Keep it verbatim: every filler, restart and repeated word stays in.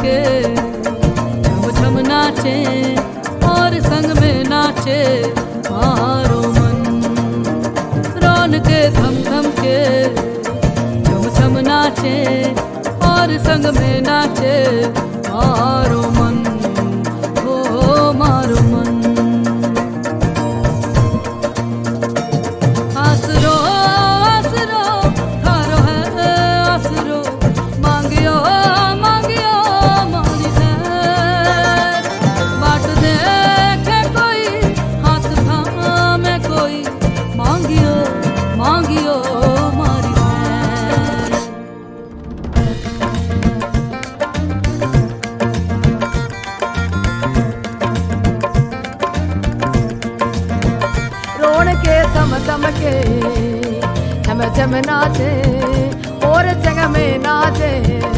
के छम छम नाचे और संग में नाचे मारो मन। रौन के थम थम के छम छम नाचे और संग में नाचे मारो मन, हो मारो मन। आसरो आसरो थारो है आसरो, मांगियो मांगियो मारी है। बाट देखे कोई हाथ थामे कोई, मांगियो मांगियो मारी है। रोण के थम थम के छम छम नाचे और संग में नाचे